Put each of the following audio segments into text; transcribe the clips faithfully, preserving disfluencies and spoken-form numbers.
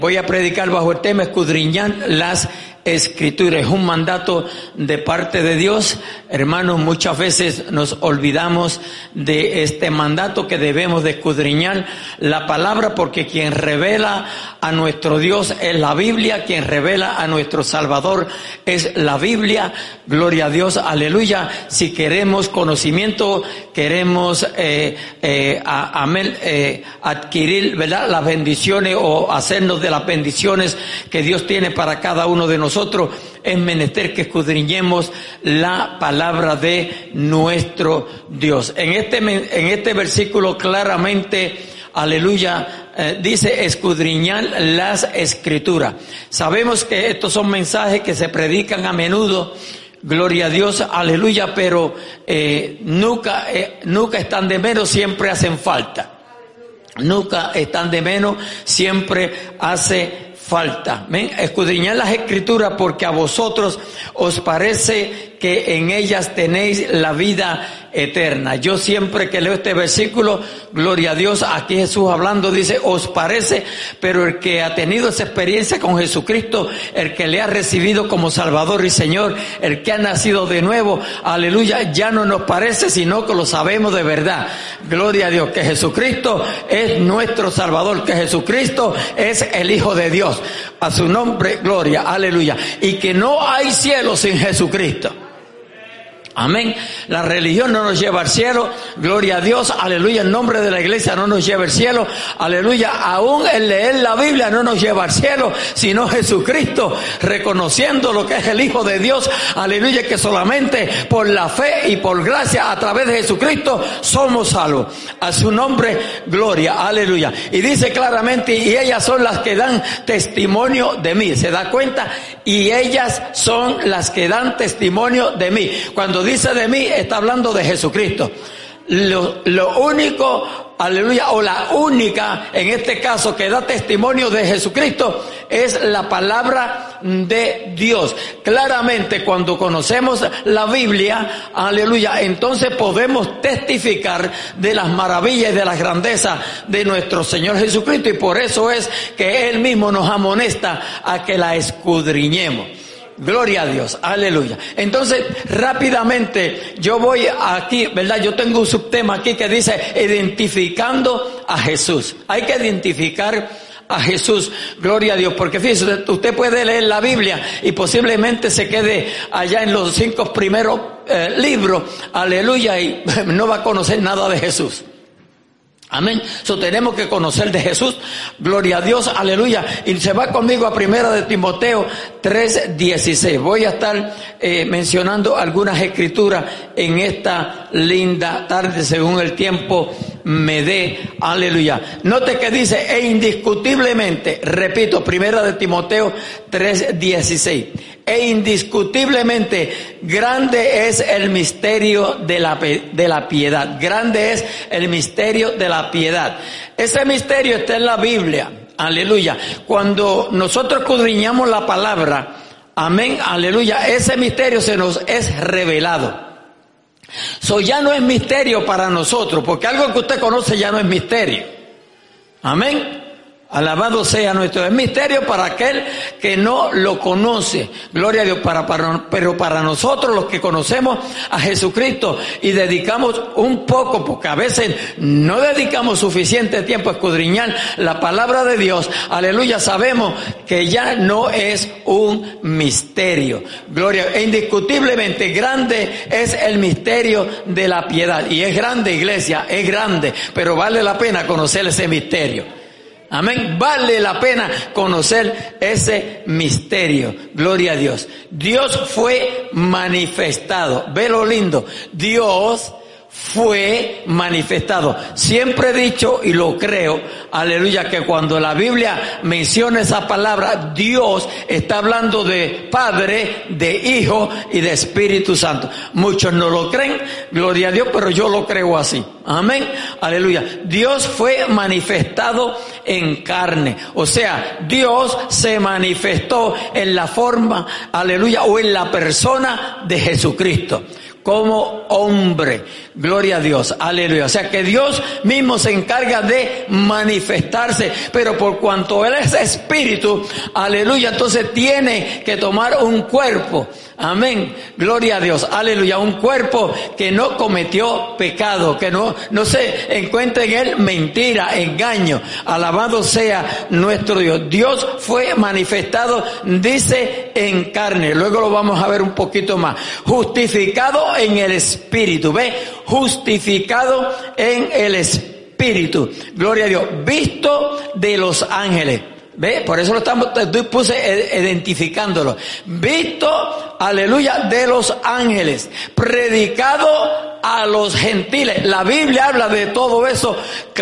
Voy a predicar bajo el tema escudriñar las Escrituras. Es un mandato de parte de Dios. Hermanos, muchas veces nos olvidamos de este mandato que debemos de escudriñar la palabra, porque quien revela a nuestro Dios es la Biblia, quien revela a nuestro Salvador es la Biblia. Gloria a Dios, aleluya. Si queremos conocimiento, queremos eh, eh, a, a, eh, adquirir, ¿verdad?, las bendiciones o hacernos de las bendiciones que Dios tiene para cada uno de nosotros. Nosotros es menester que escudriñemos la palabra de nuestro Dios. En este, en este versículo claramente, aleluya, eh, dice escudriñar las Escrituras. Sabemos que estos son mensajes que se predican a menudo, gloria a Dios, aleluya, pero eh, nunca, eh, nunca están de menos, siempre hacen falta. Nunca están de menos, siempre hace falta. ¿Ven? Escudriñad las Escrituras, porque a vosotros os parece que en ellas tenéis la vida eterna. Yo siempre que leo este versículo, gloria a Dios, aquí Jesús hablando dice, os parece, pero el que ha tenido esa experiencia con Jesucristo, el que le ha recibido como Salvador y Señor, el que ha nacido de nuevo, aleluya, ya no nos parece, sino que lo sabemos de verdad. Gloria a Dios, que Jesucristo es nuestro Salvador, que Jesucristo es el Hijo de Dios. A su nombre, gloria, aleluya. Y que no hay cielo sin Jesucristo. Amén. La religión no nos lleva al cielo, gloria a Dios, aleluya. El nombre de la iglesia no nos lleva al cielo, aleluya. Aún el leer la Biblia no nos lleva al cielo, sino Jesucristo, reconociendo lo que es el Hijo de Dios, aleluya, que solamente por la fe y por gracia a través de Jesucristo somos salvos. A su nombre, gloria, aleluya. Y dice claramente, y ellas son las que dan testimonio de mí. ¿Se da cuenta? Y ellas son las que dan testimonio de mí. Cuando dice de mí, está hablando de Jesucristo. Lo, lo único, aleluya, o la única, en este caso, que da testimonio de Jesucristo es la palabra de Dios. Claramente, cuando conocemos la Biblia, aleluya, entonces podemos testificar de las maravillas y de las grandezas de nuestro Señor Jesucristo, y por eso es que Él mismo nos amonesta a que la escudriñemos. Gloria a Dios, aleluya. Entonces, rápidamente, yo voy aquí, ¿verdad? Yo tengo un subtema aquí que dice, identificando a Jesús. Hay que identificar a Jesús, gloria a Dios, porque fíjese, usted puede leer la Biblia y posiblemente se quede allá en los cinco primeros eh, libros, aleluya, y no va a conocer nada de Jesús. Amén. So, tenemos que conocer de Jesús. Gloria a Dios. Aleluya. Y se va conmigo a primera de Timoteo tres dieciséis. Voy a estar eh, mencionando algunas escrituras en esta linda tarde, según el tiempo me dé. Aleluya. Note que dice, e indiscutiblemente, repito, primera de Timoteo tres dieciséis. E indiscutiblemente grande es el misterio de la, de la piedad. Grande es el misterio de la piedad. Ese misterio está en la Biblia. Aleluya. Cuando nosotros escudriñamos la palabra, amén, aleluya, ese misterio se nos es revelado. So, ya no es misterio para nosotros, porque algo que usted conoce ya no es misterio. Amén. Alabado sea nuestro. Es misterio para aquel que no lo conoce. Gloria a Dios. Para, para, pero para nosotros, los que conocemos a Jesucristo y dedicamos un poco, porque a veces no dedicamos suficiente tiempo a escudriñar la palabra de Dios, aleluya, sabemos que ya no es un misterio. Gloria. E indiscutiblemente grande es el misterio de la piedad. Y es grande, iglesia, es grande, pero vale la pena conocer ese misterio. Amén. Vale la pena conocer ese misterio. Gloria a Dios. Dios fue manifestado. Ve lo lindo. Dios fue manifestado. Siempre he dicho y lo creo, aleluya, que cuando la Biblia menciona esa palabra, Dios está hablando de Padre, de Hijo y de Espíritu Santo. Muchos no lo creen, gloria a Dios, pero yo lo creo así. Amén, aleluya. Dios fue manifestado en carne, o sea, Dios se manifestó en la forma, aleluya, o en la persona de Jesucristo. como hombre. Gloria a Dios, aleluya. O sea que Dios mismo se encarga de manifestarse, pero por cuanto Él es espíritu, aleluya, entonces tiene que tomar un cuerpo. Amén, gloria a Dios, aleluya, un cuerpo que no cometió pecado, que no, no se encuentra en él mentira, engaño. Alabado sea nuestro Dios. Dios fue manifestado, dice, en carne. Luego lo vamos a ver un poquito más. Justificado en el espíritu, ¿ve? Justificado en el espíritu. Gloria a Dios. Visto de los ángeles. ¿Ve? Por eso lo estamos, puse identificándolo. Visto, aleluya, de los ángeles. Predicado a los gentiles. La Biblia habla de todo eso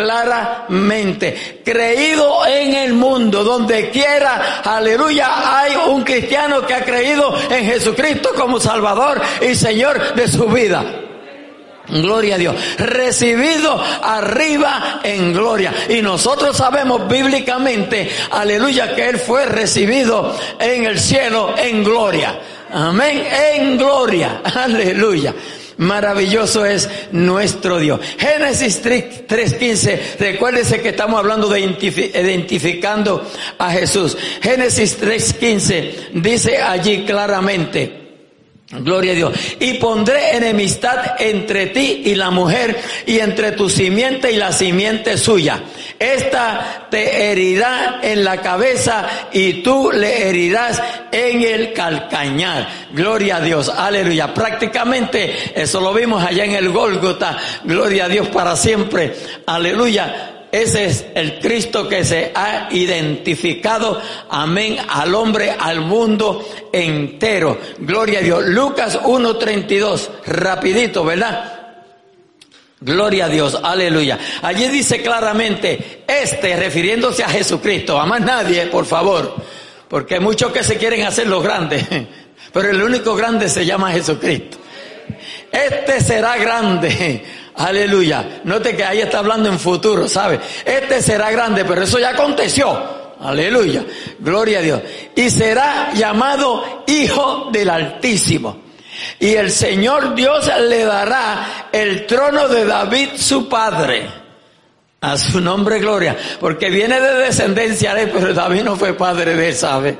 claramente. Creído en el mundo, donde quiera, aleluya, hay un cristiano que ha creído en Jesucristo como Salvador y Señor de su vida. Gloria a Dios. Recibido arriba en gloria. Y nosotros sabemos bíblicamente, aleluya, que Él fue recibido en el cielo en gloria. Amén. En gloria. Aleluya. Maravilloso es nuestro Dios. Génesis tres quince, recuérdese que estamos hablando de identificando a Jesús. Génesis tres quince dice allí claramente, gloria a Dios, y pondré enemistad entre ti y la mujer, y entre tu simiente y la simiente suya. Esta te herirá en la cabeza y tú le herirás en el calcañar. Gloria a Dios, aleluya. Prácticamente eso lo vimos allá en el Gólgota. Gloria a Dios para siempre, aleluya. Ese es el Cristo que se ha identificado, amén, al hombre, al mundo entero. Gloria a Dios. Lucas uno treinta y dos, rapidito, ¿verdad? Gloria a Dios, aleluya. Allí dice claramente, este, refiriéndose a Jesucristo, a más nadie, por favor, porque hay muchos que se quieren hacer los grandes, pero el único grande se llama Jesucristo. Este será grande. Aleluya. Note que ahí está hablando en futuro, ¿sabe? Este será grande, pero eso ya aconteció. Aleluya. Gloria a Dios. Y será llamado Hijo del Altísimo. Y el Señor Dios le dará el trono de David su padre. A su nombre gloria. Porque viene de descendencia de él, pero David no fue padre de él, ¿sabe?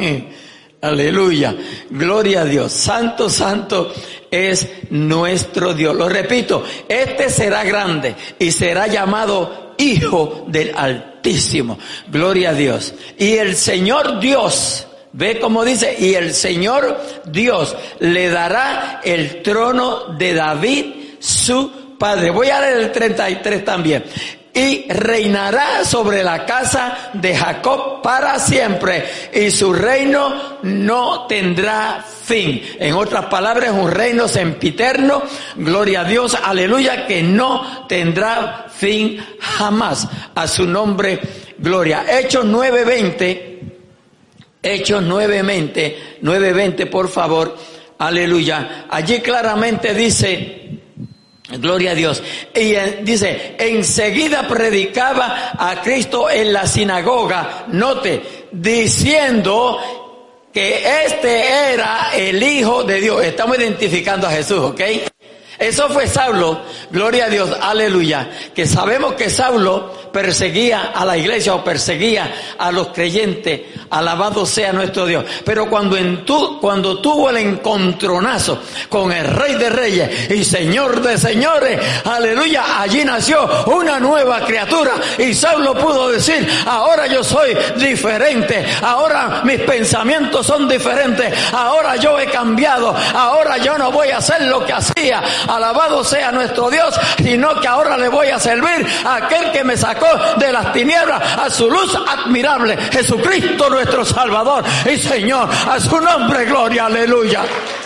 Aleluya. Gloria a Dios. Santo, santo es nuestro Dios. Lo repito, este será grande y será llamado Hijo del Altísimo. Gloria a Dios. Y el Señor Dios, ve cómo dice, y el Señor Dios le dará el trono de David su padre. Voy a leer el treinta y tres también. Y reinará sobre la casa de Jacob para siempre, y su reino no tendrá fin. En otras palabras, un reino sempiterno, gloria a Dios, aleluya, que no tendrá fin jamás. A su nombre, gloria. Hechos nueve veinte, Hechos nueve veinte, nueve veinte, por favor, aleluya. Allí claramente dice, gloria a Dios. Y eh, dice, enseguida predicaba a Cristo en la sinagoga, note, diciendo que este era el Hijo de Dios. Estamos identificando a Jesús, ¿ok? Eso fue Saulo, gloria a Dios, aleluya, que sabemos que Saulo perseguía a la iglesia o perseguía a los creyentes, alabado sea nuestro Dios. Pero cuando, en tu, cuando tuvo el encontronazo con el Rey de Reyes y Señor de Señores, aleluya, allí nació una nueva criatura y Saulo pudo decir, ahora yo soy diferente, ahora mis pensamientos son diferentes, ahora yo he cambiado, ahora yo no voy a hacer lo que hacía. Alabado sea nuestro Dios, sino que ahora le voy a servir a aquel que me sacó de las tinieblas a su luz admirable, Jesucristo nuestro Salvador y Señor. A su nombre, gloria, aleluya.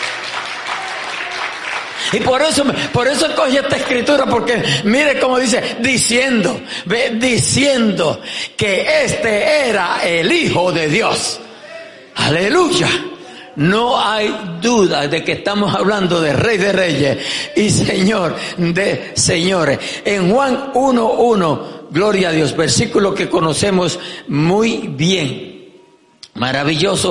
Y por eso, por eso escogí esta escritura, porque mire cómo dice, diciendo, ve, diciendo que este era el Hijo de Dios. Aleluya. No hay duda de que estamos hablando de Rey de Reyes y Señor de Señores. En Juan uno uno, gloria a Dios, versículo que conocemos muy bien. Maravilloso es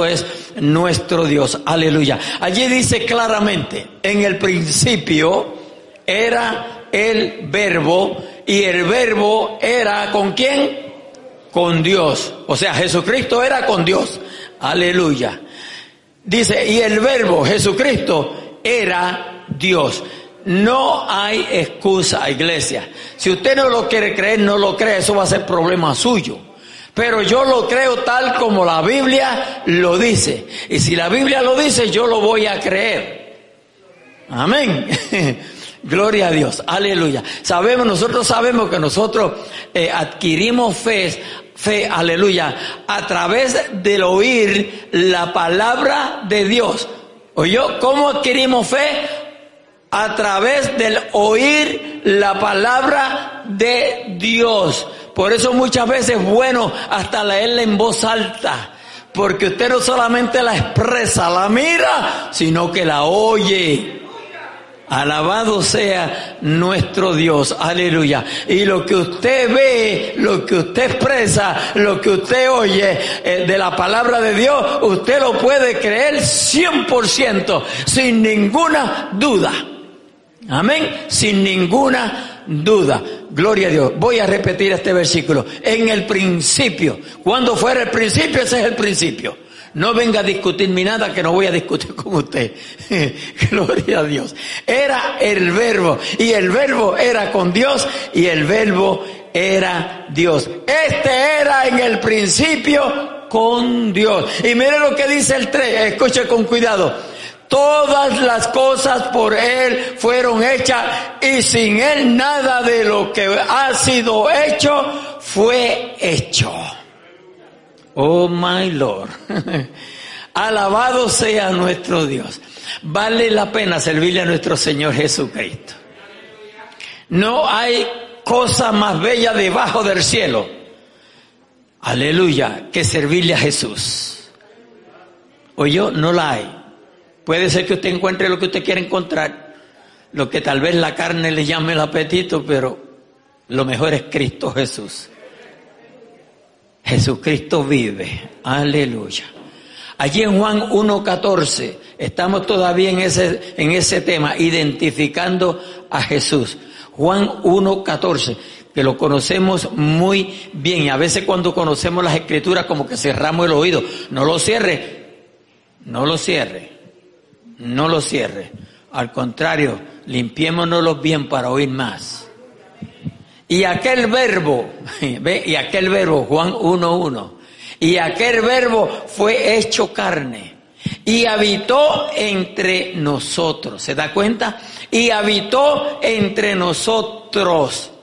nuestro Dios. Aleluya. Allí dice claramente, en el principio era el Verbo, y el Verbo era ¿con quién? Con Dios. O sea, Jesucristo era con Dios. Aleluya. Dice, y el Verbo, Jesucristo, era Dios. No hay excusa, iglesia. Si usted no lo quiere creer, no lo cree, eso va a ser problema suyo. Pero yo lo creo tal como la Biblia lo dice. Y si la Biblia lo dice, yo lo voy a creer. Amén. Gloria a Dios. Aleluya. Sabemos, nosotros sabemos que nosotros eh, adquirimos fe, fe, aleluya, a través del oír la palabra de Dios. ¿Oyó? ¿Cómo adquirimos fe? A través del oír la palabra de Dios. Por eso muchas veces es bueno hasta leerla en voz alta, porque usted no solamente la expresa, la mira, sino que la oye. Alabado sea nuestro Dios, aleluya. Y lo que usted ve, lo que usted expresa, lo que usted oye eh, de la palabra de Dios, usted lo puede creer cien por ciento, sin ninguna duda. Amén, sin ninguna duda. Gloria a Dios. Voy a repetir este versículo. En el principio, cuando fuera el principio, ese es el principio. No venga a discutirme nada, que no voy a discutir con usted. Gloria a Dios. Era el Verbo, y el Verbo era con Dios, y el Verbo era Dios. Este era en el principio con Dios. Y mire lo que dice el tres, escuche con cuidado. Todas las cosas por Él fueron hechas, y sin Él nada de lo que ha sido hecho fue hecho. Oh my Lord. Alabado sea nuestro Dios. Vale la pena servirle a nuestro Señor Jesucristo. No hay cosa más bella debajo del cielo, aleluya, que servirle a Jesús. ¿Oyó? No la hay. Puede ser que usted encuentre lo que usted quiere encontrar, lo que tal vez la carne le llame el apetito, pero lo mejor es Cristo Jesús. Jesucristo vive, aleluya. Allí en Juan uno catorce, estamos todavía en ese, en ese tema, identificando a Jesús. Juan uno catorce, que lo conocemos muy bien, y a veces cuando conocemos las Escrituras como que cerramos el oído. No lo cierre, no lo cierre, no lo cierre. Al contrario, limpiémonos bien para oír más. Y aquel verbo, ¿ve? Y aquel verbo, Juan uno uno, y aquel verbo fue hecho carne y habitó entre nosotros. ¿Se da cuenta? Y habitó entre nosotros.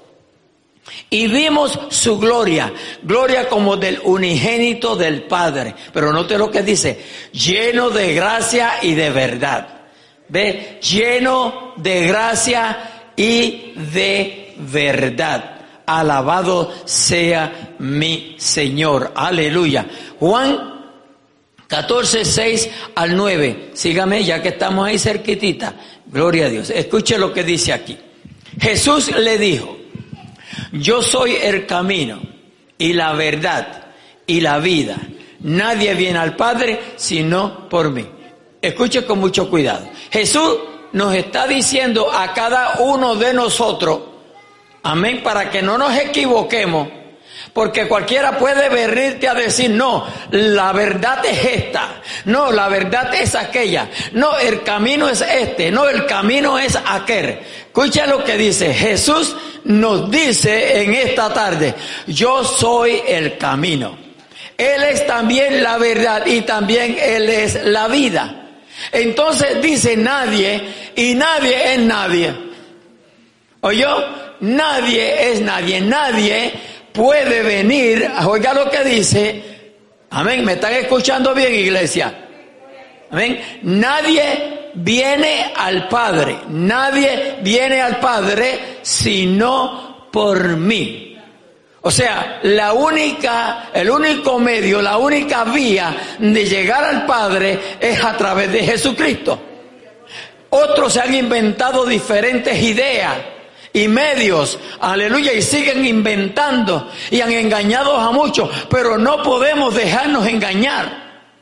Y vimos su gloria, gloria como del unigénito del Padre. Pero note lo que dice, lleno de gracia y de verdad. ¿Ve? Lleno de gracia y de verdad. Alabado sea mi Señor. Aleluya. Juan catorce, seis al nueve. Sígame ya que estamos ahí cerquitita. Gloria a Dios. Escuche lo que dice aquí. Jesús le dijo, yo soy el camino y la verdad y la vida. Nadie viene al Padre sino por mí. Escuche con mucho cuidado. Jesús nos está diciendo a cada uno de nosotros, amén, para que no nos equivoquemos, porque cualquiera puede venirte a decir, no, la verdad es esta, no, la verdad es aquella, no, el camino es este, no, el camino es aquel. Escucha lo que dice, Jesús nos dice en esta tarde, yo soy el camino, Él es también la verdad y también Él es la vida. Entonces dice nadie, y nadie es nadie. ¿Oyó? Nadie es nadie, nadie puede venir, oiga lo que dice, amén, ¿me están escuchando bien, iglesia? Amén, nadie viene al Padre, nadie viene al Padre sino por mí. O sea, la única, el único medio, la única vía de llegar al Padre es a través de Jesucristo. Otros se han inventado diferentes ideas y medios, aleluya, y siguen inventando y han engañado a muchos, pero no podemos dejarnos engañar.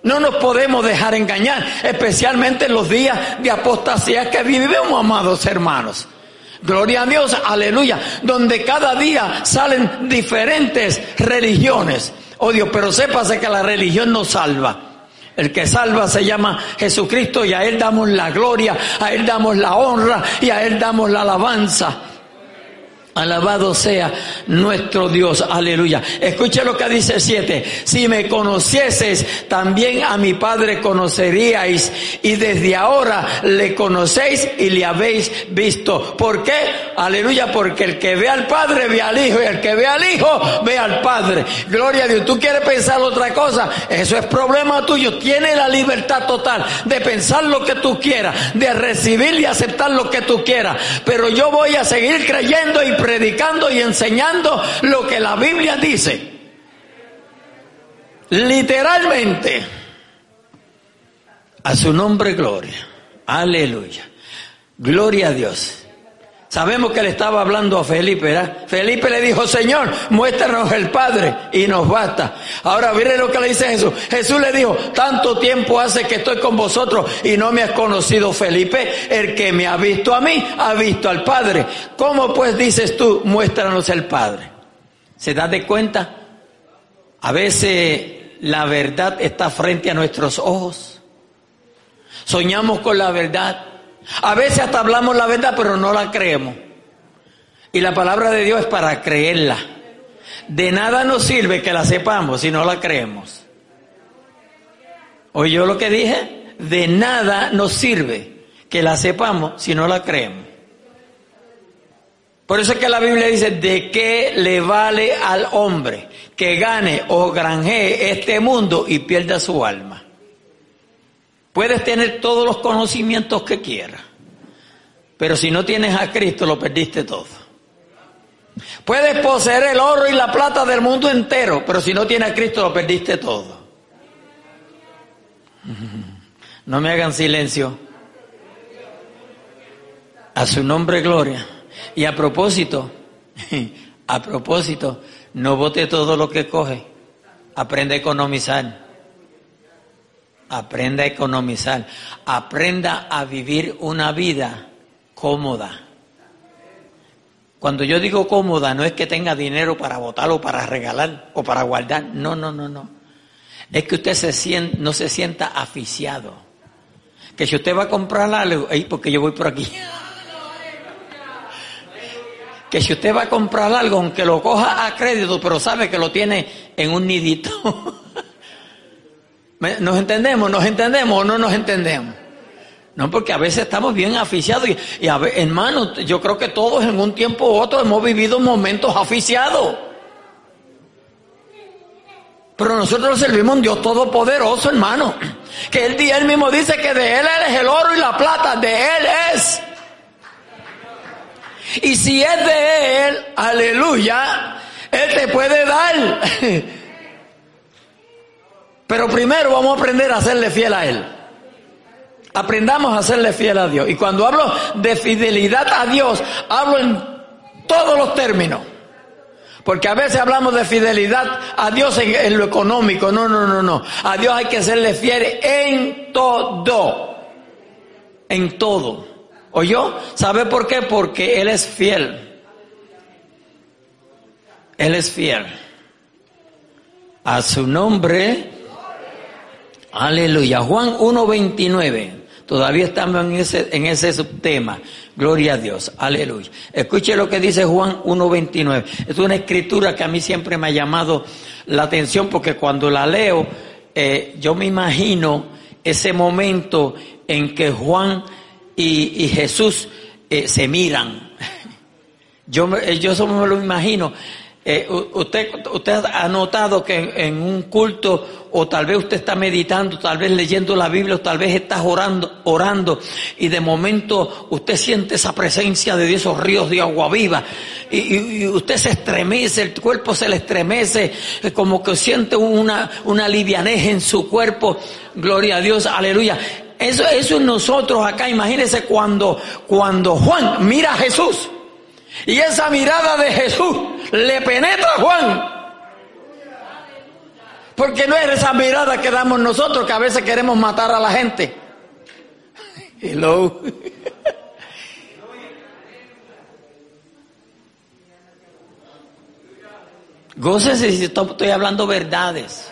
No nos podemos dejar engañar, especialmente en los días de apostasía que vivimos, amados hermanos. Gloria a Dios, aleluya, donde cada día salen diferentes religiones. Oh Dios, pero sépase que la religión no salva. El que salva se llama Jesucristo y a Él damos la gloria, a Él damos la honra y a Él damos la alabanza. Alabado sea nuestro Dios, aleluya. Escuche lo que dice el siete. Si me conocieses, también a mi Padre conoceríais, y desde ahora le conocéis y le habéis visto. ¿Por qué? Aleluya, porque el que ve al Padre ve al Hijo, y el que ve al Hijo ve al Padre. Gloria a Dios. ¿Tú quieres pensar otra cosa? Eso es problema tuyo. Tienes la libertad total de pensar lo que tú quieras, de recibir y aceptar lo que tú quieras. Pero yo voy a seguir creyendo y predicando y enseñando lo que la Biblia dice. Literalmente. A su nombre gloria. Aleluya. Gloria a Dios. Sabemos que le estaba hablando a Felipe, ¿verdad? Felipe le dijo, Señor, muéstranos el Padre y nos basta. Ahora mire lo que le dice Jesús. Jesús le dijo, tanto tiempo hace que estoy con vosotros y no me has conocido, Felipe. El que me ha visto a mí, ha visto al Padre. ¿Cómo pues dices tú, muéstranos el Padre? ¿Se da de cuenta? A veces la verdad está frente a nuestros ojos. Soñamos con la verdad. A veces hasta hablamos la verdad, pero no la creemos. Y la palabra de Dios es para creerla. De nada nos sirve que la sepamos si no la creemos. ¿Oyó lo que dije? De nada nos sirve que la sepamos si no la creemos. Por eso es que la Biblia dice, ¿de qué le vale al hombre que gane o granjee este mundo y pierda su alma? Puedes tener todos los conocimientos que quieras, pero si no tienes a Cristo lo perdiste todo. Puedes poseer el oro y la plata del mundo entero, pero si no tienes a Cristo lo perdiste todo. No me hagan silencio. A su nombre gloria. Y a propósito, a propósito, no bote todo lo que coge. Aprende a economizar. Aprenda a economizar, aprenda a vivir una vida cómoda. Cuando yo digo cómoda, no es que tenga dinero para botar o para regalar o para guardar, no, no, no, no. Es que usted se siente, no se sienta asfixiado. Que si usted va a comprar algo, ay, porque yo voy por aquí. Que si usted va a comprar algo, aunque lo coja a crédito, pero sabe que lo tiene en un nidito. ¿Nos entendemos? ¿Nos entendemos o no nos entendemos? No, porque a veces estamos bien asfixiados y, y a ver, hermano, yo creo que todos en un tiempo u otro hemos vivido momentos asfixiados. Pero nosotros servimos a un Dios todopoderoso, hermano. Que él, él mismo dice que de Él es el oro y la plata, de Él es. Y si es de Él, aleluya, Él te puede dar. Pero primero vamos a aprender a serle fiel a Él. Aprendamos a serle fiel a Dios. Y cuando hablo de fidelidad a Dios, hablo en todos los términos. Porque a veces hablamos de fidelidad a Dios en, en lo económico. No, no, no, no. A Dios hay que serle fiel en todo. En todo. ¿Oyó? ¿Sabe por qué? Porque Él es fiel. Él es fiel. A su nombre. Aleluya. Juan uno veintinueve. Todavía estamos en ese, en ese subtema. Gloria a Dios. Aleluya. Escuche lo que dice Juan uno veintinueve. Es una escritura que a mí siempre me ha llamado la atención porque cuando la leo, eh, yo me imagino ese momento en que Juan y, y Jesús eh, se miran. Yo, yo eso me lo imagino. Eh, usted, usted ha notado que en, en un culto, o tal vez usted está meditando, tal vez leyendo la Biblia, o tal vez estás orando, orando, y de momento usted siente esa presencia de Dios, esos ríos de agua viva, y, y, y usted se estremece, el cuerpo se le estremece, como que siente una, una livianez en su cuerpo. Gloria a Dios, aleluya. Eso, eso en nosotros acá, imagínese cuando, cuando Juan mira a Jesús. Y esa mirada de Jesús le penetra a Juan. Porque no es esa mirada que damos nosotros, que a veces queremos matar a la gente. Hello. Gócese si estoy hablando verdades.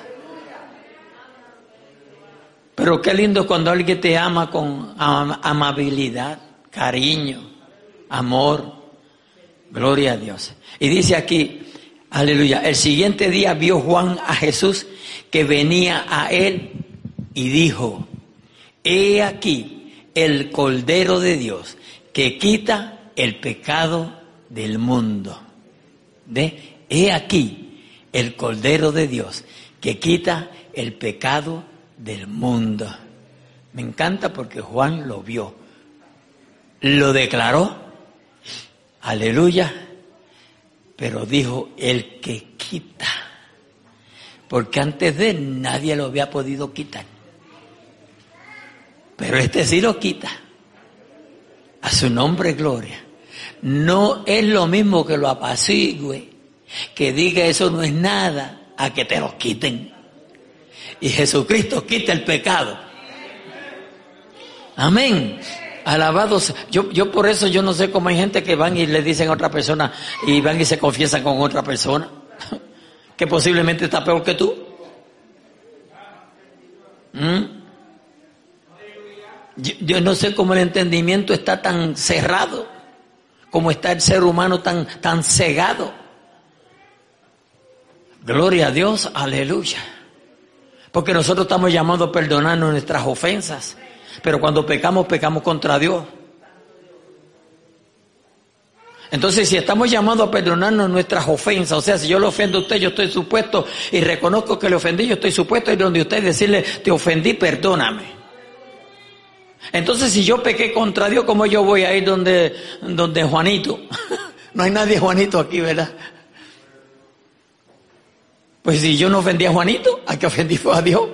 Pero qué lindo cuando alguien te ama con am- amabilidad, cariño, amor. Gloria a Dios. Y dice aquí, aleluya, el siguiente día vio Juan a Jesús que venía a él y dijo, he aquí el Cordero de Dios que quita el pecado del mundo. ¿Ve? He aquí el Cordero de Dios que quita el pecado del mundo. Me encanta porque Juan lo vio, lo declaró, aleluya, pero dijo el que quita, porque antes de él nadie lo había podido quitar, pero este sí lo quita. A su nombre gloria. No es lo mismo que lo apacigüe, que diga eso no es nada, a que te lo quiten. Y Jesucristo quita el pecado. Amén. Alabados. Yo, yo por eso yo no sé cómo hay gente que van y le dicen a otra persona y van y se confiesan con otra persona que posiblemente está peor que tú. ¿Mm? Yo, yo no sé cómo el entendimiento está tan cerrado, cómo está el ser humano tan, tan cegado. Gloria a Dios, aleluya. Porque nosotros estamos llamados a perdonarnos nuestras ofensas, pero cuando pecamos, pecamos contra Dios. Entonces, si estamos llamados a perdonarnos nuestras ofensas, o sea, si yo le ofendo a usted, yo estoy supuesto, y reconozco que le ofendí, yo estoy supuesto a ir donde usted y decirle, te ofendí, perdóname. Entonces, si yo pequé contra Dios, ¿cómo yo voy a ir donde, donde Juanito? No hay nadie Juanito aquí, ¿verdad? Pues si yo no ofendí a Juanito, ¿a qué ofendí fue a Dios?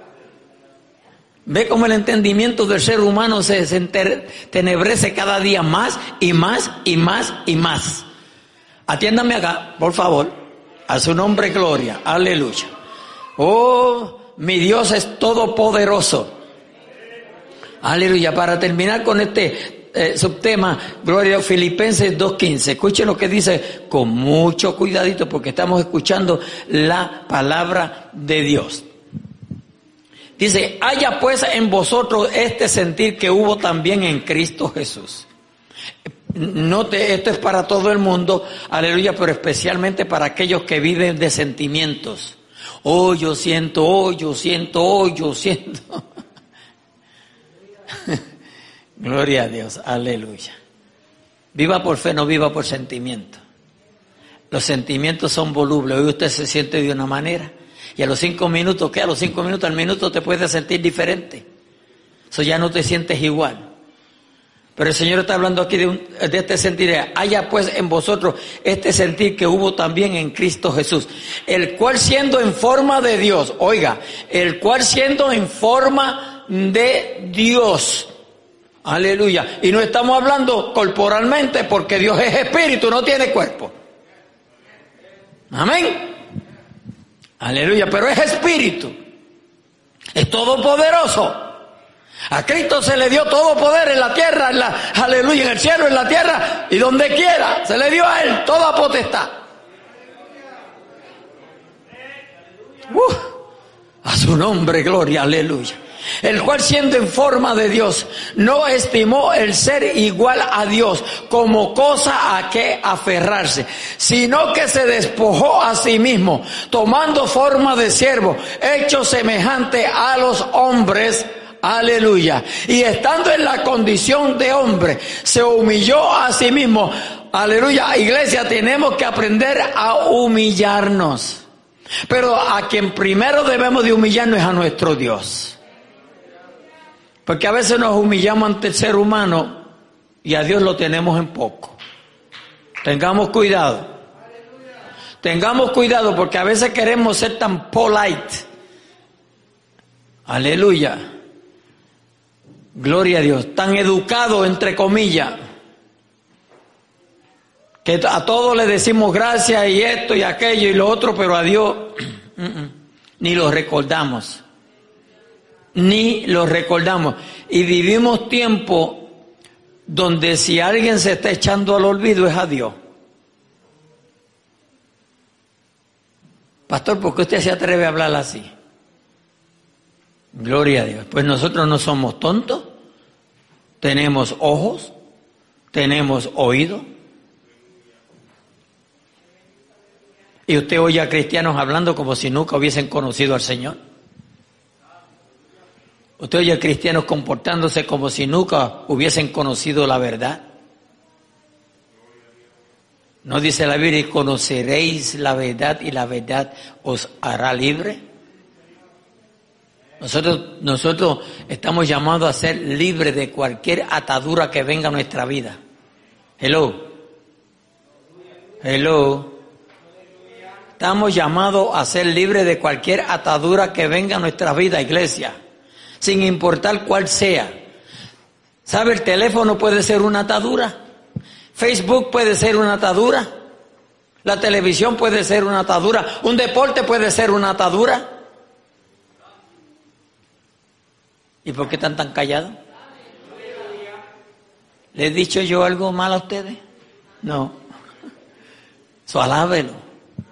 ¿Ve cómo el entendimiento del ser humano se, se tenebrece cada día más y más y más y más? Atiéndame acá, por favor. A su nombre gloria, aleluya. Oh, mi Dios es todopoderoso. Aleluya. Para terminar con este eh, subtema, gloria a Dios, Filipenses dos quince. Escuche lo que dice con mucho cuidadito porque estamos escuchando la palabra de Dios. Dice, haya pues en vosotros este sentir que hubo también en Cristo Jesús. Note, esto es para todo el mundo, aleluya, pero especialmente para aquellos que viven de sentimientos. Oh, yo siento, oh, yo siento, oh, yo siento. Gloria a Dios, aleluya. Viva por fe, no viva por sentimiento. Los sentimientos son volubles. Hoy usted se siente de una manera y a los cinco minutos, ¿qué? A los cinco minutos, al minuto te puedes sentir diferente. Eso ya no te sientes igual. Pero el Señor está hablando aquí de, un, de este sentir. Haya pues en vosotros este sentir que hubo también en Cristo Jesús, el cual siendo en forma de Dios, oiga, el cual siendo en forma de Dios, aleluya, y no estamos hablando corporalmente porque Dios es espíritu, no tiene cuerpo. Amén. Aleluya, pero es espíritu, es todopoderoso. A Cristo se le dio todo poder en la tierra, en la, aleluya, en el cielo, en la tierra y donde quiera, se le dio a Él toda potestad. Uh, a su nombre, gloria, aleluya. El cual siendo en forma de Dios, no estimó el ser igual a Dios como cosa a que aferrarse, sino que se despojó a sí mismo, tomando forma de siervo, hecho semejante a los hombres, aleluya. Y estando en la condición de hombre, se humilló a sí mismo, aleluya. Iglesia, tenemos que aprender a humillarnos, pero a quien primero debemos de humillarnos es a nuestro Dios. Porque a veces nos humillamos ante el ser humano y a Dios lo tenemos en poco. Tengamos cuidado. Tengamos cuidado porque a veces queremos ser tan polite. Aleluya. Gloria a Dios. Tan educado, entre comillas. Que a todos le decimos gracias y esto y aquello y lo otro, pero a Dios... ni los recordamos. Ni los recordamos. Y vivimos tiempo donde si alguien se está echando al olvido es a Dios. Pastor, ¿por qué usted se atreve a hablar así? Gloria a Dios. Pues nosotros no somos tontos. Tenemos ojos, tenemos oído. Y usted oye a cristianos hablando como si nunca hubiesen conocido al Señor. Usted oye a cristianos comportándose como si nunca hubiesen conocido la verdad. ¿No dice la Biblia, y conoceréis la verdad y la verdad os hará libre? Nosotros, nosotros estamos llamados a ser libres de cualquier atadura que venga a nuestra vida. Hello. Hello. Estamos llamados a ser libres de cualquier atadura que venga a nuestra vida, iglesia. Sin importar cuál sea. ¿Sabe? El teléfono puede ser una atadura. Facebook puede ser una atadura. La televisión puede ser una atadura. Un deporte puede ser una atadura. ¿Y por qué están tan callados? ¿Les he dicho yo algo mal a ustedes? No. So, alábelo.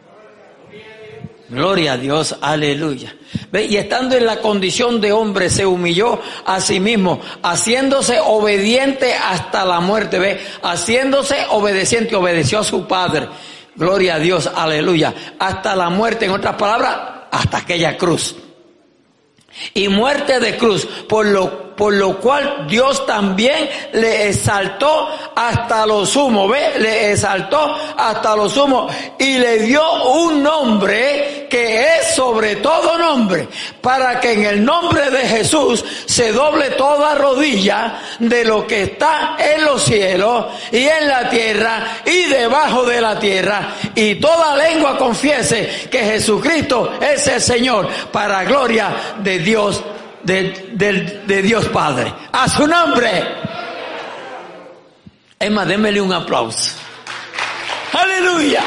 Gloria a Dios, aleluya. ¿Ve? Y estando en la condición de hombre, se humilló a sí mismo, haciéndose obediente hasta la muerte. ¿Ve? Haciéndose obediente, obedeció a su padre. Gloria a Dios, aleluya. Hasta la muerte, en otras palabras, hasta aquella cruz. Y muerte de cruz, por lo, por lo cual Dios también le exaltó hasta lo sumo, ¿ve? Le exaltó hasta lo sumo y le dio un nombre que es sobre todo nombre, para que en el nombre de Jesús se doble toda rodilla de lo que está en los cielos y en la tierra y debajo de la tierra, y toda lengua confiese que Jesucristo es el Señor, para gloria de Dios, de, de, de Dios Padre. A su nombre. Es más, démele un aplauso. Aleluya.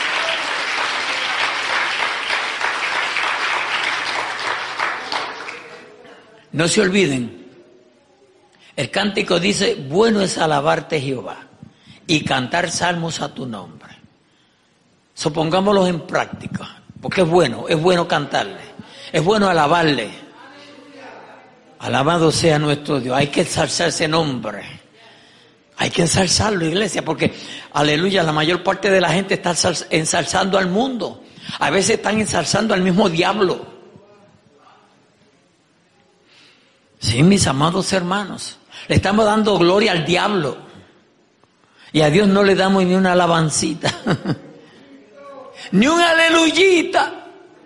No se olviden, el cántico dice, bueno es alabarte Jehová y cantar salmos a tu nombre. Supongámoslos en práctica, porque es bueno, es bueno cantarle, es bueno alabarle. Alabado sea nuestro Dios, hay que ensalzar ese nombre, hay que ensalzarlo, iglesia, porque, aleluya, la mayor parte de la gente está ensalzando al mundo, a veces están ensalzando al mismo diablo. Sí, mis amados hermanos, le estamos dando gloria al diablo y a Dios no le damos ni una alabancita, ni un aleluyita.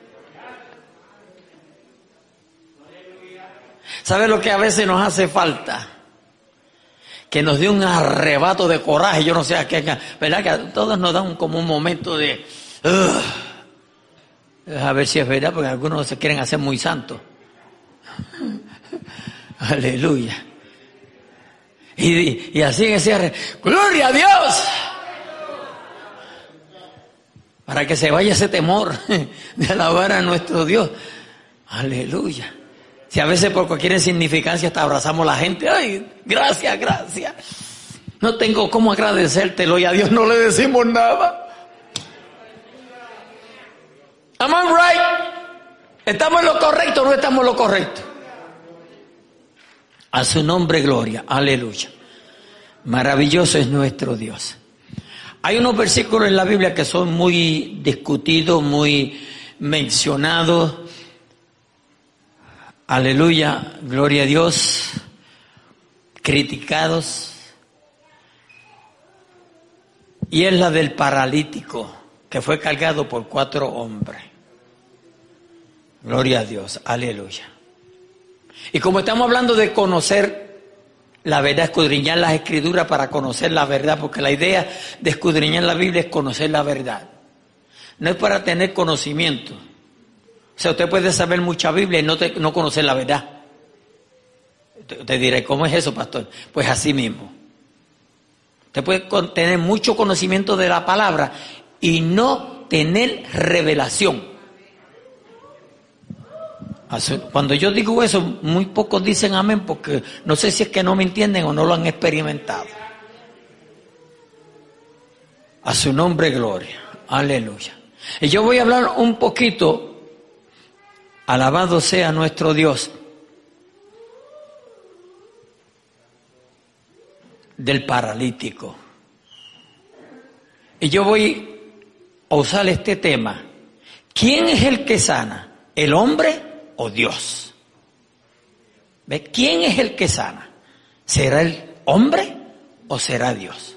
¿Sabe lo que a veces nos hace falta? Que nos dé un arrebato de coraje, yo no sé a qué, ¿verdad? Que a todos nos dan como un momento de, uh, a ver si es verdad, porque algunos se quieren hacer muy santos. Aleluya. Y, y así en ese ¡gloria a Dios! Para que se vaya ese temor de alabar a nuestro Dios. Aleluya. Si a veces por cualquier insignificancia hasta abrazamos a la gente. ¡Ay, gracias, gracias! No tengo cómo agradecértelo y a Dios no le decimos nada. Am I right? ¿Estamos en lo correcto o no estamos en lo correcto? A su nombre gloria, aleluya. Maravilloso es nuestro Dios. Hay unos versículos en la Biblia que son muy discutidos, muy mencionados. Aleluya, gloria a Dios. Criticados. Y es la del paralítico que fue cargado por cuatro hombres. Gloria a Dios, aleluya. Y como estamos hablando de conocer la verdad, escudriñar las escrituras para conocer la verdad, porque la idea de escudriñar la Biblia es conocer la verdad. No es para tener conocimiento. O sea, usted puede saber mucha Biblia y no, te, no conocer la verdad. Usted dirá, ¿cómo es eso, pastor? Pues así mismo. Usted puede tener mucho conocimiento de la palabra y no tener revelación. Cuando yo digo eso, muy pocos dicen amén, porque no sé si es que no me entienden o no lo han experimentado. A su nombre, gloria. Aleluya. Y yo voy a hablar un poquito, alabado sea nuestro Dios, del paralítico. Y yo voy a usar este tema. ¿Quién es el que sana? ¿El hombre o Dios? ¿Ve? ¿Quién es el que sana? ¿Será el hombre o será Dios?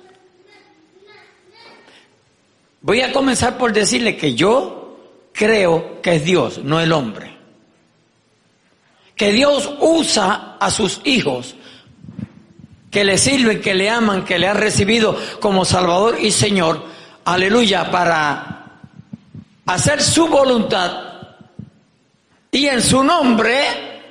Voy a comenzar por decirle que yo creo que es Dios, no el hombre. Que Dios usa a sus hijos, que le sirven, que le aman, que le han recibido como Salvador y Señor, aleluya, para hacer su voluntad y en su nombre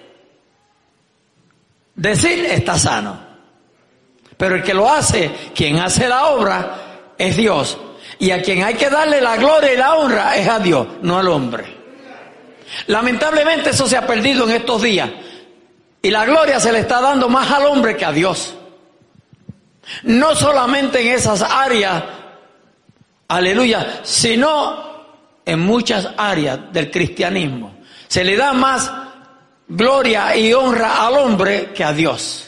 decir está sano. Pero el que lo hace, quien hace la obra, es Dios. Y a quien hay que darle la gloria y la honra es a Dios, no al hombre. Lamentablemente eso se ha perdido en estos días. Y la gloria se le está dando más al hombre que a Dios. No solamente en esas áreas, aleluya, sino en muchas áreas del cristianismo. Se le da más gloria y honra al hombre que a Dios.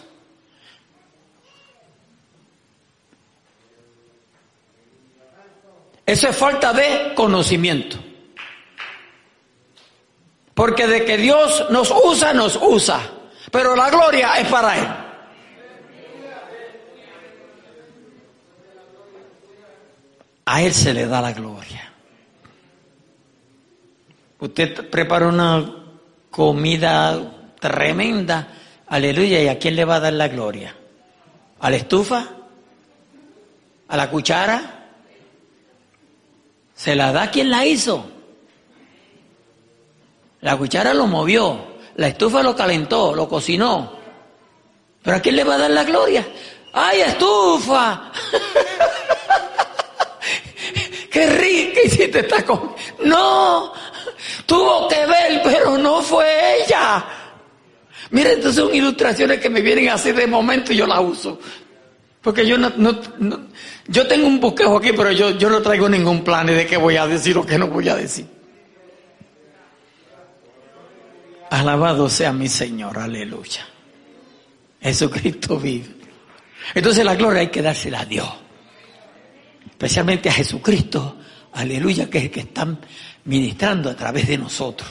Eso es falta de conocimiento. Porque de que Dios nos usa, nos usa. Pero la gloria es para Él. A Él se le da la gloria. Usted prepara una comida tremenda, aleluya, ¿y a quién le va a dar la gloria? ¿A la estufa? ¿A la cuchara? Se la da quien la hizo. La cuchara lo movió, la estufa lo calentó, lo cocinó. ¿Pero a quién le va a dar la gloria? ¡Ay, estufa! ¡Qué rica hiciste esta comida! ¡No! Tuvo que ver, pero no fue ella. Mira, estas son ilustraciones que me vienen así de momento y yo las uso. Porque yo no, no, no yo tengo un bosquejo aquí, pero yo, yo no traigo ningún plan de qué voy a decir o qué no voy a decir. Alabado sea mi Señor, aleluya. Jesucristo vive. Entonces la gloria hay que dársela a Dios. Especialmente a Jesucristo, aleluya, que es el que está ministrando a través de nosotros.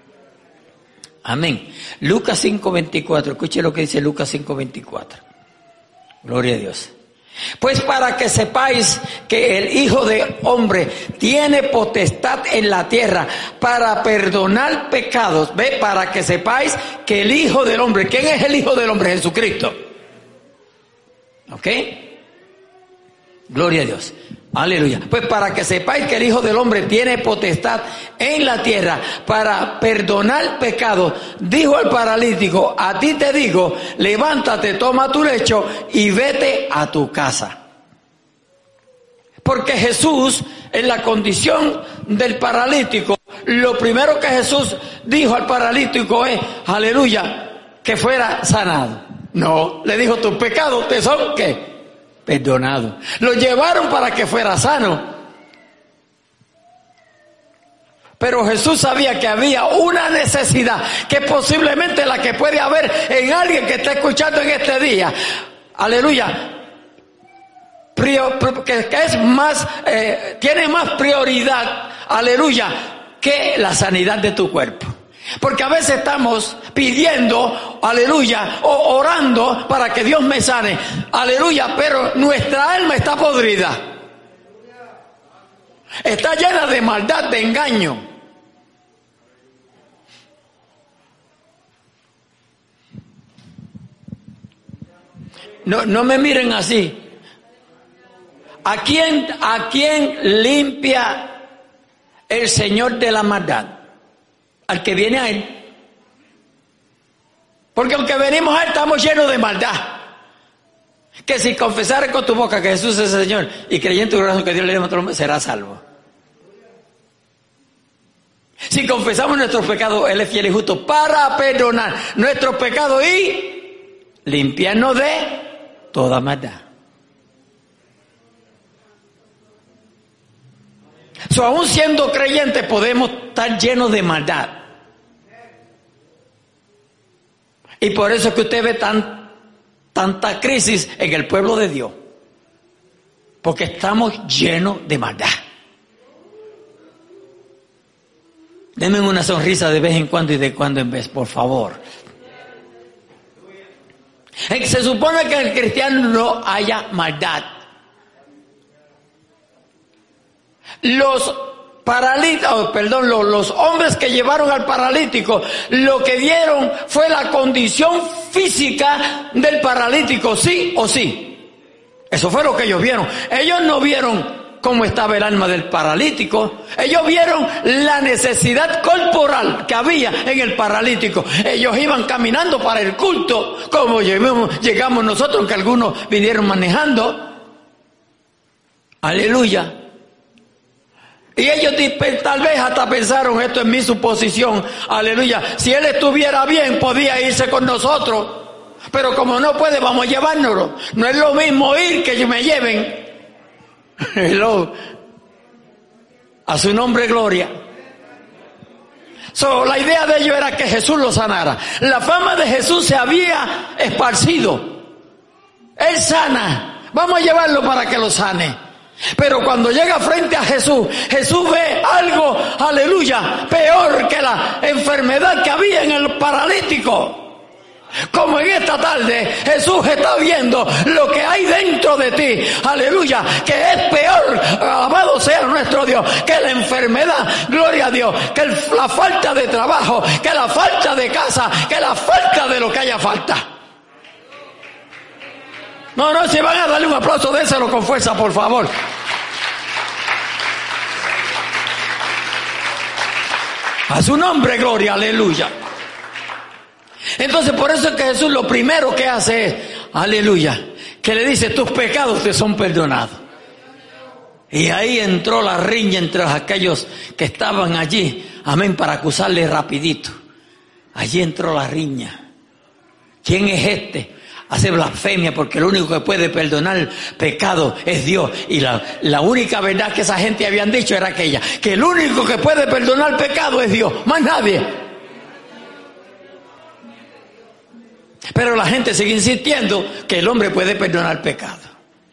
Amén. Lucas cinco veinticuatro, escuche lo que dice Lucas cinco veinticuatro. Gloria a Dios. Pues para que sepáis que el Hijo de Hombre tiene potestad en la tierra para perdonar pecados. Ve, para que sepáis que el Hijo del Hombre, ¿quién es el Hijo del Hombre? Jesucristo. ¿Ok? Gloria a Dios. Aleluya. Pues para que sepáis que el Hijo del Hombre tiene potestad en la tierra para perdonar pecados, dijo el paralítico, a ti te digo, levántate, toma tu lecho y vete a tu casa. Porque Jesús, en la condición del paralítico, lo primero que Jesús dijo al paralítico es, aleluya, que fuera sanado. No, le dijo, tus pecados te son, ¿qué? Perdonado. Lo llevaron para que fuera sano. Pero Jesús sabía que había una necesidad, que posiblemente la que puede haber en alguien que está escuchando en este día. Aleluya. Prior, que, que es más, eh, tiene más prioridad, aleluya, que la sanidad de tu cuerpo. Porque a veces estamos pidiendo, aleluya, o orando para que Dios me sane, aleluya, pero nuestra alma está podrida. Está llena de maldad, de engaño. No, no me miren así. ¿A quién, a quién limpia el Señor de la maldad? Al que viene a Él. Porque aunque venimos a Él, estamos llenos de maldad. Que si confesares con tu boca que Jesús es el Señor y creyendo en tu corazón que Dios le dio otro nombre, serás salvo. Si confesamos nuestros pecados, Él es fiel y justo para perdonar nuestros pecados y limpiarnos de toda maldad. So, aún siendo creyentes podemos estar llenos de maldad. Y por eso es que usted ve tan, tanta crisis en el pueblo de Dios. Porque estamos llenos de maldad. Denme una sonrisa de vez en cuando y de cuando en vez, por favor. Se supone que en el cristiano no haya maldad. Los paralíticos, perdón, los, los hombres que llevaron al paralítico, lo que vieron fue la condición física del paralítico, sí o sí. Eso fue lo que ellos vieron. Ellos no vieron cómo estaba el alma del paralítico. Ellos vieron la necesidad corporal que había en el paralítico. Ellos iban caminando para el culto, como llegamos, llegamos nosotros, que algunos vinieron manejando. Aleluya. Y ellos tal vez hasta pensaron, esto es mi suposición, aleluya, si él estuviera bien podía irse con nosotros, pero como no puede, vamos a llevárnoslo. No es lo mismo ir que me lleven. Hello. A su nombre gloria. So, la idea de ellos era que Jesús lo sanara. La fama de Jesús se había esparcido. Él sana, vamos a llevarlo para que lo sane. Pero cuando llega frente a Jesús, Jesús ve algo, aleluya, peor que la enfermedad que había en el paralítico. Como en esta tarde, Jesús está viendo lo que hay dentro de ti, aleluya, que es peor, alabado sea nuestro Dios, que la enfermedad, gloria a Dios, que el, la falta de trabajo, que la falta de casa, que la falta de lo que haya falta. No, no, si van a darle un aplauso, déselo con fuerza, por favor. A su nombre, gloria, aleluya. Entonces, por eso es que Jesús lo primero que hace es, aleluya, que le dice, tus pecados te son perdonados. Y ahí entró la riña entre aquellos que estaban allí, amén, para acusarle rapidito. Allí entró la riña. ¿Quién es este? Hace blasfemia, porque el único que puede perdonar pecado es Dios. Y la, la única verdad que esa gente habían dicho era aquella, que el único que puede perdonar pecado es Dios, más nadie. Pero la gente sigue insistiendo que el hombre puede perdonar pecado.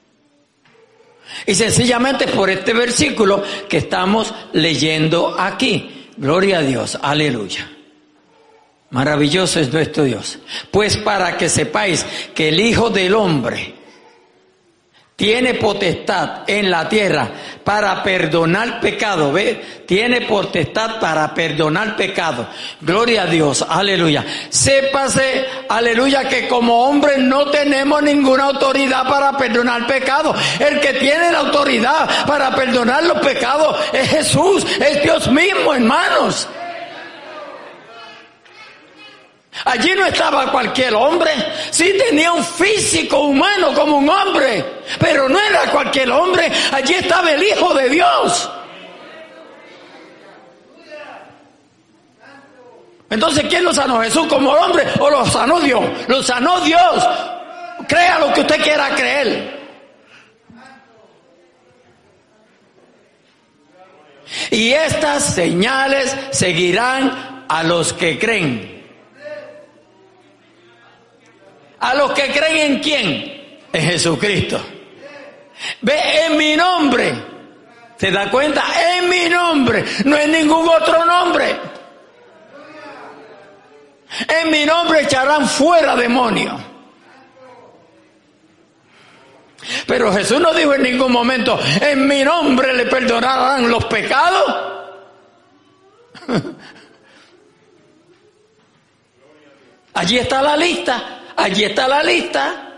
Y sencillamente por este versículo que estamos leyendo aquí. Gloria a Dios, aleluya. Maravilloso es nuestro Dios. Pues para que sepáis que el Hijo del Hombre tiene potestad en la tierra para perdonar pecado, ¿ve? Tiene potestad para perdonar pecado. Gloria a Dios, aleluya. Sépase, aleluya, que como hombres no tenemos ninguna autoridad para perdonar pecado. El que tiene la autoridad para perdonar los pecados es Jesús, es Dios mismo, hermanos. Allí no estaba cualquier hombre, sí tenía un físico humano como un hombre, pero no era cualquier hombre, allí estaba el Hijo de Dios. Entonces, ¿quién lo sanó? ¿Jesús como hombre o lo sanó Dios? Lo sanó Dios. Crea lo que usted quiera creer. Y estas señales seguirán a los que creen. ¿A los que creen en quién? En Jesucristo. Ve, en mi nombre. ¿Se da cuenta? En mi nombre. No en ningún otro nombre. En mi nombre echarán fuera demonios. Pero Jesús no dijo en ningún momento, en mi nombre le perdonarán los pecados. Allí está la lista. Allí está la lista.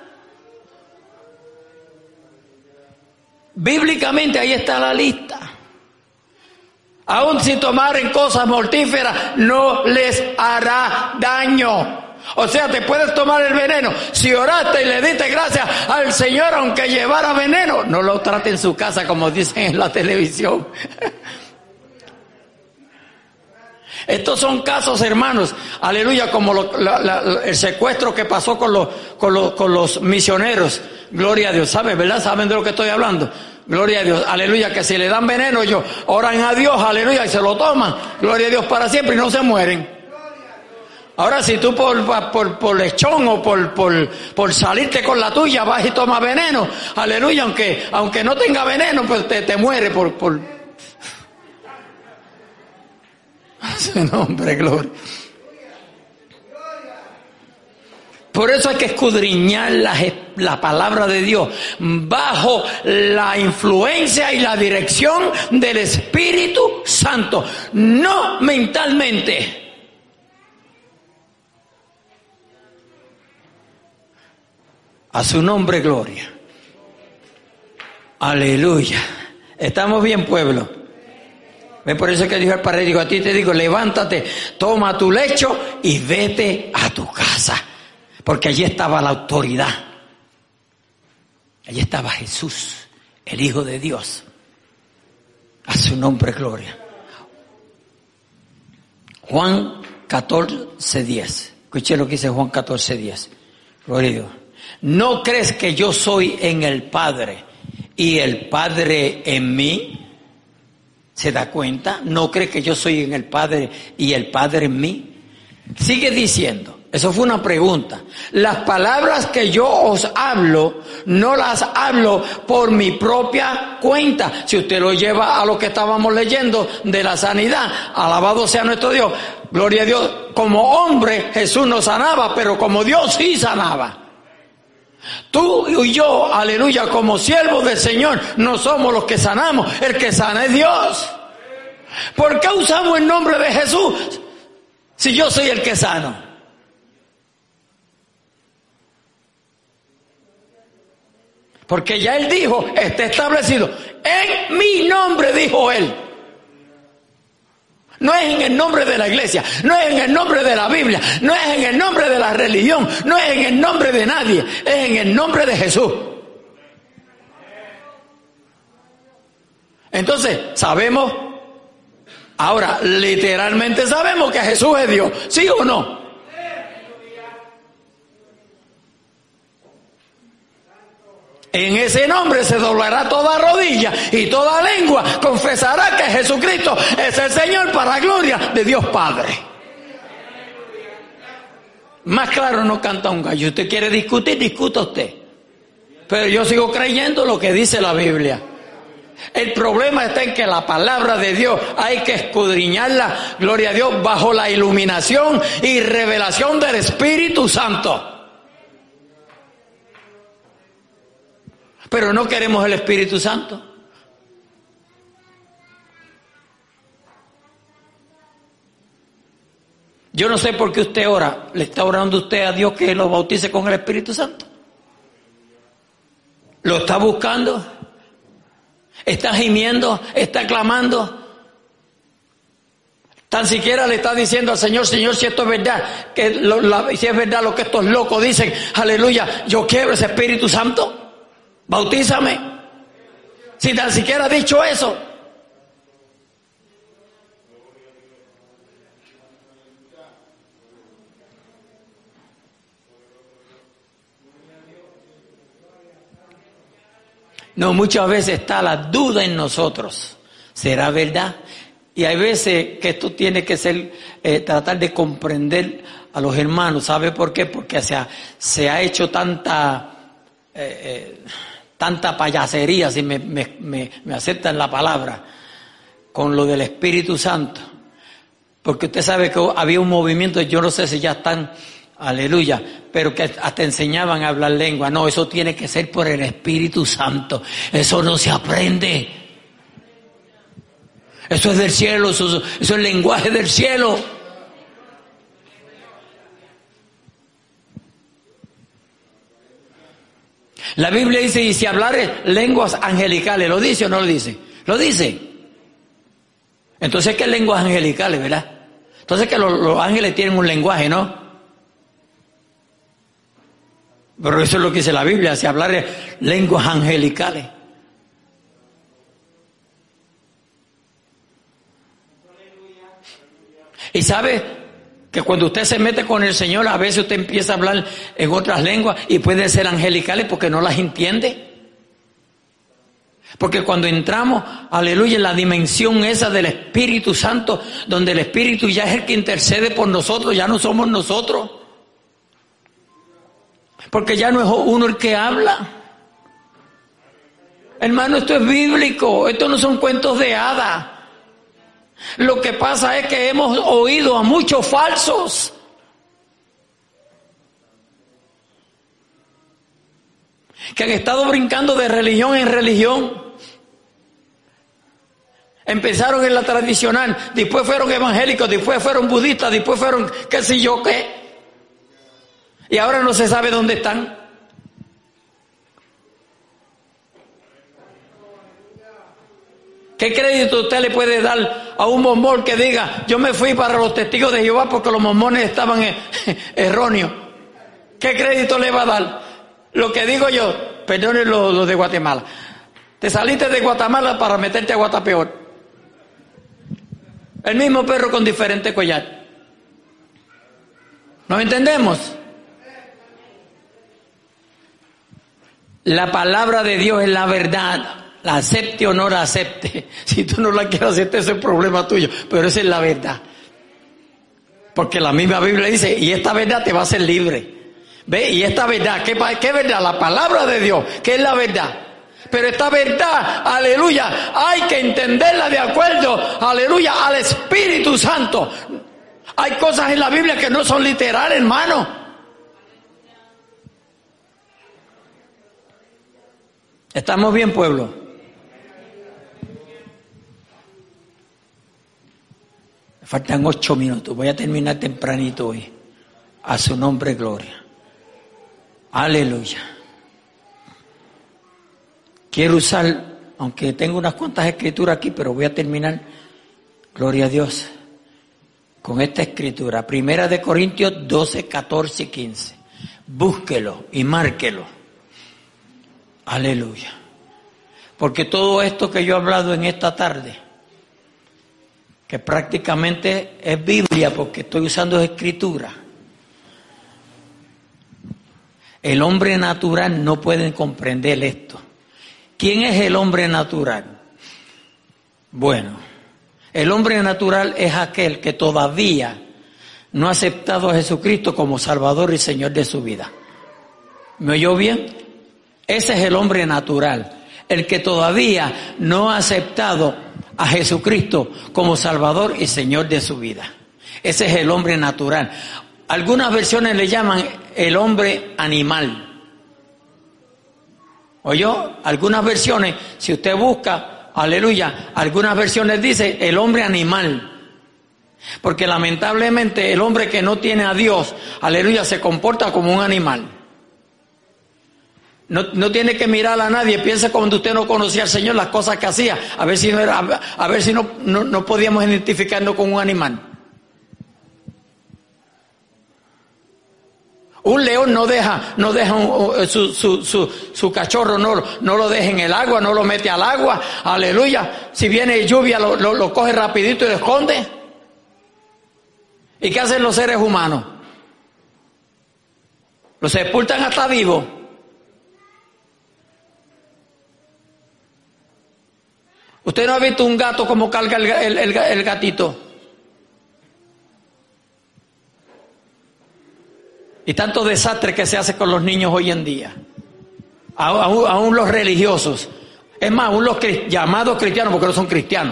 Bíblicamente ahí está la lista. Aun si tomaren cosas mortíferas, no les hará daño. O sea, te puedes tomar el veneno. Si oraste y le diste gracias al Señor, aunque llevara veneno, no lo trate en su casa como dicen en la televisión. Estos son casos, hermanos, aleluya, como lo, la, la, el secuestro que pasó con los, con los, con los misioneros. Gloria a Dios, ¿saben, verdad? ¿Saben de lo que estoy hablando? Gloria a Dios, aleluya, que si le dan veneno ellos oran a Dios, aleluya, y se lo toman. Gloria a Dios para siempre y no se mueren. Ahora si tú por, por, por lechón o por, por, por salirte con la tuya vas y tomas veneno, aleluya, aunque, aunque no tenga veneno, pues te, te muere por... por... Su nombre, gloria. Por eso hay que escudriñar la, la palabra de Dios bajo la influencia y la dirección del Espíritu Santo, no mentalmente. A su nombre, gloria. Aleluya. ¿Estamos bien, pueblo? ¿Ves? Por eso es que dijo el parético, a ti te digo, levántate, toma tu lecho y vete a tu casa. Porque allí estaba la autoridad. Allí estaba Jesús, el Hijo de Dios. A su nombre, gloria. Juan catorce diez. Escuché lo que dice Juan catorce diez. Gloria a Dios. ¿No crees que yo soy en el Padre y el Padre en mí? ¿Se da cuenta? ¿No crees que yo soy en el Padre y el Padre en mí? Sigue diciendo. Eso fue una pregunta. Las palabras que yo os hablo, no las hablo por mi propia cuenta. Si usted lo lleva a lo que estábamos leyendo de la sanidad, alabado sea nuestro Dios. Gloria a Dios. Como hombre Jesús no sanaba, pero como Dios sí sanaba. Tú y yo, aleluya, como siervos del Señor, no somos los que sanamos. El que sana es Dios. ¿Por qué usamos el nombre de Jesús si yo soy el que sano? Porque ya Él dijo, está establecido. En mi nombre, dijo Él. No es en el nombre de la iglesia, no es en el nombre de la Biblia, no es en el nombre de la religión, no es en el nombre de nadie, es en el nombre de Jesús. Entonces, sabemos, ahora, literalmente sabemos que Jesús es Dios, ¿sí o no? En ese nombre se doblará toda rodilla y toda lengua confesará que Jesucristo es el Señor para la gloria de Dios Padre. Más claro no canta un gallo. Usted quiere discutir, discuta usted. Pero yo sigo creyendo lo que dice la Biblia. El problema está en que la palabra de Dios hay que escudriñarla, gloria a Dios, bajo la iluminación y revelación del Espíritu Santo. Pero no queremos el Espíritu Santo. Yo no sé por qué usted ora. ¿Le está orando usted a Dios que lo bautice con el Espíritu Santo? ¿Lo está buscando? ¿Está gimiendo? ¿Está clamando? Tan siquiera le está diciendo al Señor, Señor, si esto es verdad, que lo, la, si es verdad lo que estos locos dicen, aleluya, yo quiero ese Espíritu Santo. Bautízame. Si tan siquiera ha dicho eso. No, muchas veces está la duda en nosotros. ¿Será verdad? Y hay veces que esto tiene que ser, eh, tratar de comprender a los hermanos. ¿Sabe por qué? Porque se ha, se ha hecho tanta... Eh, eh, tanta payasería, si me, me, me, me aceptan la palabra, con lo del Espíritu Santo. Porque usted sabe que había un movimiento, yo no sé si ya están, aleluya, pero que hasta enseñaban a hablar lengua. No, eso tiene que ser por el Espíritu Santo. Eso no se aprende. Eso es del cielo, eso, eso es lenguaje del cielo. La Biblia dice, y si hablares lenguas angelicales, ¿lo dice o no lo dice? Lo dice. Entonces, ¿qué lenguas angelicales, verdad? Entonces que los, los ángeles tienen un lenguaje, ¿no? Pero eso es lo que dice la Biblia, si hablares lenguas angelicales. Y sabe que cuando usted se mete con el Señor, a veces usted empieza a hablar en otras lenguas y pueden ser angelicales porque no las entiende. Porque cuando entramos, aleluya, en la dimensión esa del Espíritu Santo, donde el Espíritu ya es el que intercede por nosotros, ya no somos nosotros. Porque ya no es uno el que habla. Hermano, esto es bíblico, esto no son cuentos de hadas. Lo que pasa es que hemos oído a muchos falsos. Que han estado brincando de religión en religión. Empezaron en la tradicional, después fueron evangélicos, después fueron budistas, después fueron qué sé yo qué. Y ahora no se sabe dónde están. ¿Qué crédito usted le puede dar a un mormón que diga, yo me fui para los testigos de Jehová porque los mormones estaban erróneos? ¿Qué crédito le va a dar? Lo que digo yo, perdone lo, lo de Guatemala. Te saliste de Guatemala para meterte a Guatapeor. El mismo perro con diferente collar. ¿Nos entendemos? La palabra de Dios es la verdad. La acepte o no la acepte. Si tú no la quieres aceptar, ese es el problema tuyo. Pero esa es la verdad. Porque la misma Biblia dice, y esta verdad te va a hacer libre. ¿Ve? Y esta verdad, ¿qué, qué verdad? La palabra de Dios, que es la verdad. Pero esta verdad, aleluya, hay que entenderla de acuerdo, aleluya, al Espíritu Santo. Hay cosas en la Biblia que no son literales, hermano. ¿Estamos bien, pueblo? Me faltan ocho minutos, voy a terminar tempranito hoy. A su nombre, gloria. Aleluya. Quiero usar, aunque tengo unas cuantas escrituras aquí, pero voy a terminar, gloria a Dios, con esta escritura. Primera de Corintios doce, catorce y quince. Búsquelo y márquelo. Aleluya. Porque todo esto que yo he hablado en esta tarde, que prácticamente es Biblia porque estoy usando escritura, el hombre natural no puede comprender esto. ¿Quién es el hombre natural? Bueno, el hombre natural es aquel que todavía no ha aceptado a Jesucristo como Salvador y Señor de su vida. ¿Me oyó bien? Ese es el hombre natural, el que todavía no ha aceptado a Jesucristo como Salvador y Señor de su vida. Ese es el hombre natural. Algunas versiones le llaman el hombre animal. ¿Oyó? Algunas versiones, si usted busca, aleluya, algunas versiones dice el hombre animal. Porque lamentablemente el hombre que no tiene a Dios, aleluya, se comporta como un animal. No, no tiene que mirar a nadie, piensa cuando usted no conocía al Señor las cosas que hacía, a ver si no, era, a ver si no, no, no podíamos identificarnos con un animal. Un león no deja, no deja un, su, su, su, su cachorro, no, no lo deja en el agua, no lo mete al agua, aleluya. Si viene lluvia lo, lo, lo coge rapidito y lo esconde. ¿Y qué hacen los seres humanos? Los sepultan hasta vivos. ¿Usted no ha visto un gato como carga el, el, el, el gatito? Y tanto desastre que se hace con los niños hoy en día. Aún, aún los religiosos. Es más, aún los llamados cristianos, porque no son cristianos.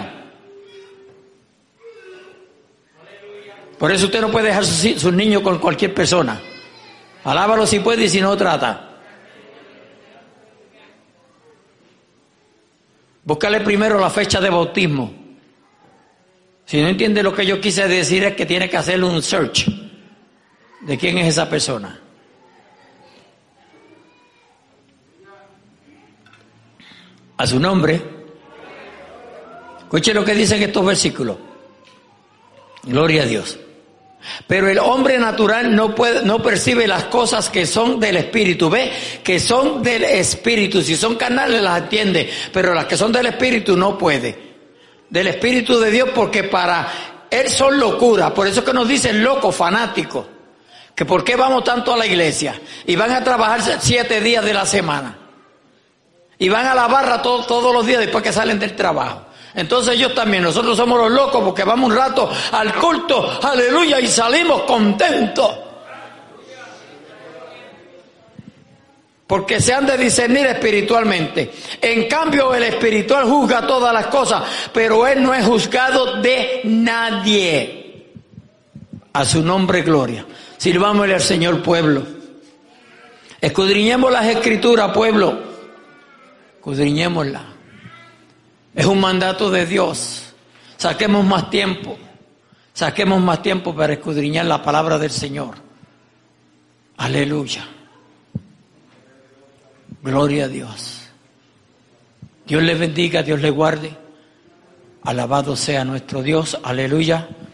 Por eso usted no puede dejar sus, sus niños con cualquier persona. Alábalo si puede y si no trata. Búscale primero la fecha de bautismo. Si no entiende lo que yo quise decir es que tiene que hacerle un search. ¿De quién es esa persona? A su nombre. Escuche lo que dicen estos versículos. Gloria a Dios. Pero el hombre natural no puede, no percibe las cosas que son del Espíritu. Ve que son del Espíritu. Si son carnales las entiende, pero las que son del Espíritu no puede. Del Espíritu de Dios, porque para Él son locuras, por eso es que nos dicen locos, fanáticos, que por qué vamos tanto a la iglesia y van a trabajar siete días de la semana y van a la barra todo, todos los días después que salen del trabajo. Entonces ellos también, nosotros somos los locos porque vamos un rato al culto, aleluya, y salimos contentos. Porque se han de discernir espiritualmente. En cambio, el espiritual juzga todas las cosas, pero él no es juzgado de nadie. A su nombre, gloria. Sirvámosle al Señor, pueblo. Escudriñemos las escrituras, pueblo. Escudriñémoslas. Es un mandato de Dios. Saquemos más tiempo. Saquemos más tiempo para escudriñar la palabra del Señor. Aleluya. Gloria a Dios. Dios les bendiga, Dios les guarde. Alabado sea nuestro Dios. Aleluya.